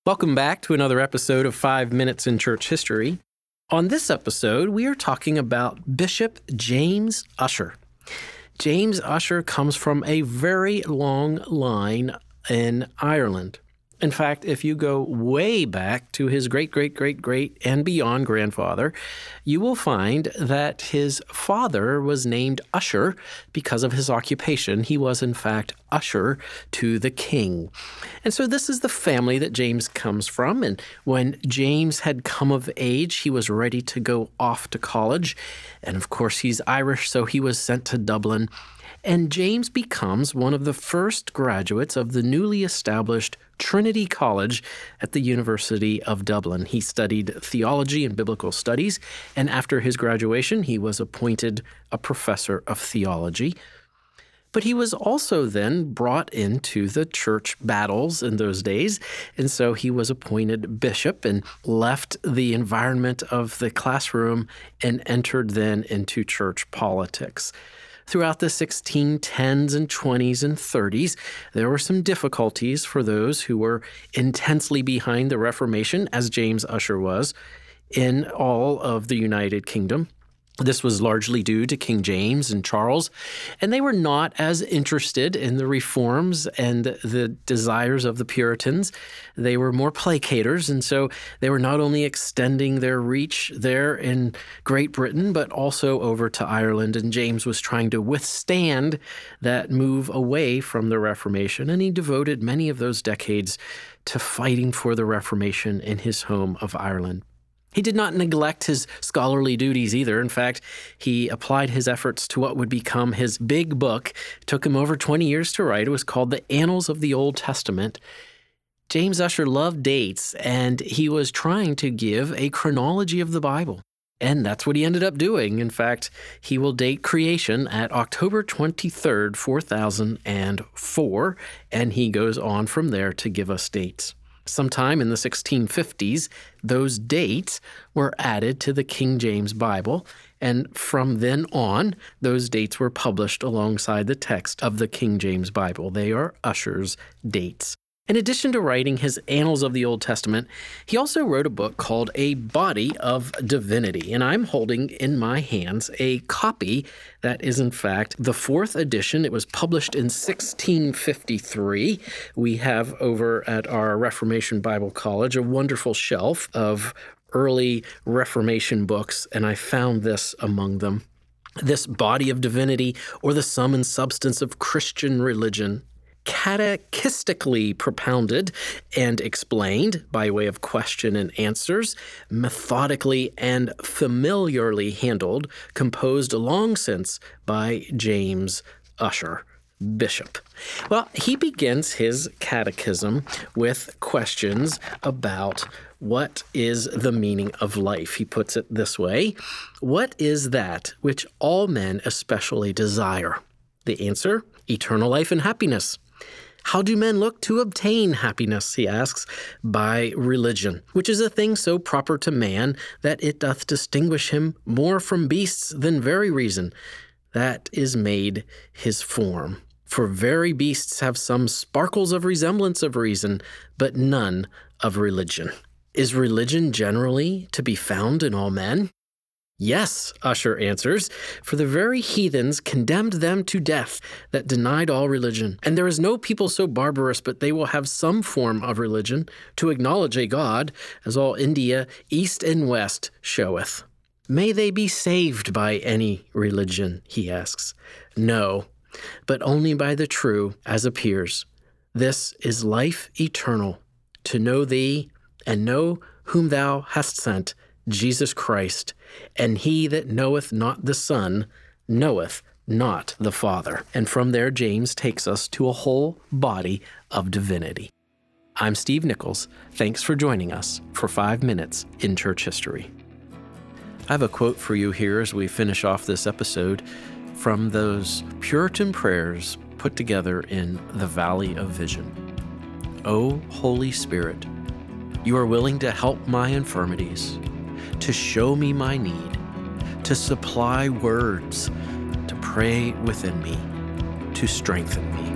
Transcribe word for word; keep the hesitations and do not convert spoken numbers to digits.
Welcome back to another episode of Five Minutes in Church History. On this episode, we are talking about Bishop James Ussher. James Ussher comes from a very long line in Ireland. In fact, if you go way back to his great-great-great-great and beyond grandfather, you will find that his father was named Usher because of his occupation. He was, in fact, usher to the king. And so this is the family that James comes from. And when James had come of age, he was ready to go off to college. And of course, he's Irish, so he was sent to Dublin. And James becomes one of the first graduates of the newly established Trinity College at the University of Dublin. He studied theology and biblical studies, and after his graduation, he was appointed a professor of theology. But he was also then brought into the church battles in those days, and so he was appointed bishop and left the environment of the classroom and entered then into church politics. Throughout the sixteen tens and twenties and thirties, there were some difficulties for those who were intensely behind the Reformation, as James Ussher was, in all of the United Kingdom. This was largely due to King James and Charles, and they were not as interested in the reforms and the desires of the Puritans. They were more placaters, and so they were not only extending their reach there in Great Britain, but also over to Ireland, and James was trying to withstand that move away from the Reformation, and he devoted many of those decades to fighting for the Reformation in his home of Ireland. He did not neglect his scholarly duties either. In fact, he applied his efforts to what would become his big book. It took him over twenty years to write. It was called The Annals of the Old Testament. James Ussher loved dates, and he was trying to give a chronology of the Bible. And that's what he ended up doing. In fact, he will date creation at October twenty-third, four thousand four, and he goes on from there to give us dates. Sometime in the sixteen fifties, those dates were added to the King James Bible, and from then on, those dates were published alongside the text of the King James Bible. They are Ussher's dates. In addition to writing his Annals of the Old Testament, he also wrote a book called A Body of Divinity, and I'm holding in my hands a copy that is, in fact, the fourth edition. It was published in sixteen fifty-three. We have over at our Reformation Bible College a wonderful shelf of early Reformation books, and I found this among them. This Body of Divinity, or the Sum and Substance of Christian Religion, catechistically propounded and explained by way of question and answers, methodically and familiarly handled, composed long since by James Ussher, Bishop. Well, he begins his catechism with questions about what is the meaning of life. He puts it this way: what is that which all men especially desire? The answer: eternal life and happiness. How do men look to obtain happiness, he asks, by religion, which is a thing so proper to man that it doth distinguish him more from beasts than very reason, that is made his form. For very beasts have some sparkles of resemblance of reason, but none of religion. Is religion generally to be found in all men? Yes, Ussher answers, for the very heathens condemned them to death that denied all religion. And there is no people so barbarous but they will have some form of religion to acknowledge a God, as all India, east and west, showeth. May they be saved by any religion, he asks. No, but only by the true, as appears. This is life eternal, to know thee and know whom thou hast sent, Jesus Christ, and he that knoweth not the Son knoweth not the Father. And from there, James takes us to a whole body of divinity. I'm Steve Nichols. Thanks for joining us for Five Minutes in Church History. I have a quote for you here as we finish off this episode from those Puritan prayers put together in the Valley of Vision. O Holy Spirit, you are willing to help my infirmities, to show me my need, to supply words, to pray within me, to strengthen me.